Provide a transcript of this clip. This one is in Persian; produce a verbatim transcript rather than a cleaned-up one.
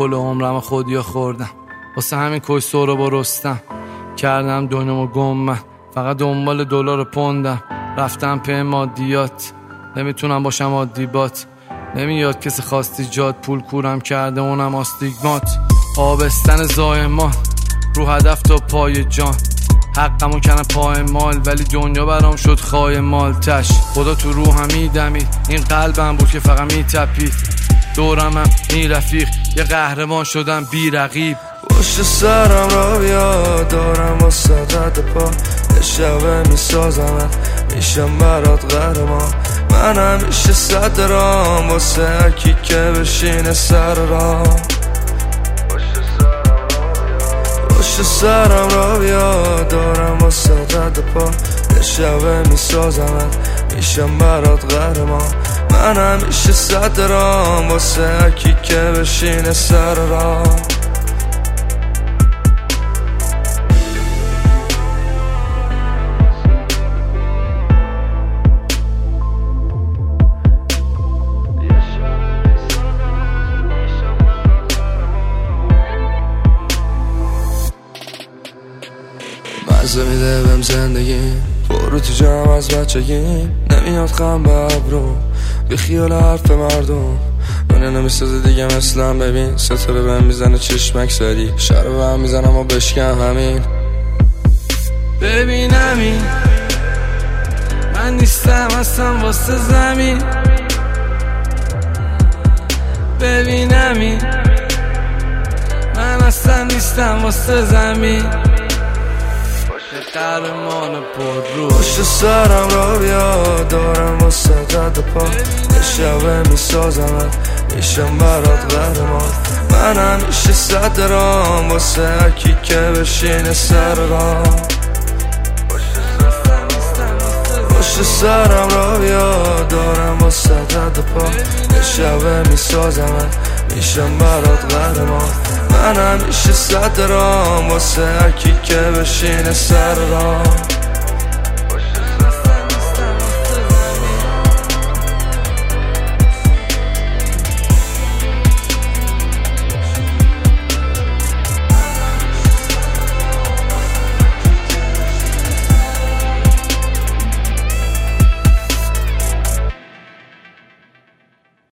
کل عمرم خودیا خوردم، واسه همین کشتو رو برستم کردم دنیامو گم. من فقط دنبال دلار و پوندم، رفتم پی مادیات، نمیتونم باشم عادی بات. نمیاد کسی خواستی جاد، پول کورم کرده اونم آستیگمات. آبستن زایمان رو هدف تا پای جان، حقمو کنم پای مال ولی دنیا برام شد خای مال تش. خدا تو روحم میدمید، این قلبم بود که فقط میتپید. دورمم این رفیق، یه قهرمان شدم بی رقیب. پشت سرم را بیا دارم با صدت پا، یه شبه میسازم میشم برات قهرمان. من همیشه صدرام واسه هرکی که بشینه سر را. پشت سرم را بیا دارم با صدت پا، یه شبه میسازم میشم برات قهرمان. من همیشه صدرام واسه هرکی که بشینه سر را. مزه میده بهم زندگی، برو تو جمع از بچگی. نمیاد خم به ابرو بی خیال حرف مردم، دنیا نمیسازه دیگه مثلم. ببین ستاره بهم میزنه چشمک سری، شهر بهم میزنم و بشکم همین. ببین همین من نیستم اصلا واسه زمین. ببین همین من اصلا نیستم واسه زمین. قهرمان پر رو پشت سرم را بیا دارم با صدت پا، یه شبه میسازم میشم برات قهرمان. من همیشه صدرام واسه هرکی که بشینه سر را. پشت سرم را بیا دارم با صدت پا، یه شبه میسازم میشم برات قهرمان. من همیشه صدرام واسه هرکی که بشینه سر را.